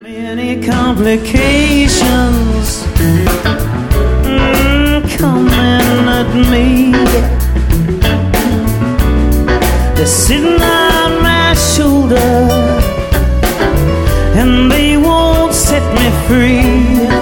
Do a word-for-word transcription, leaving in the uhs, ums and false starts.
Many complications mm, coming at me. They're sitting on my shoulder and they won't set me free.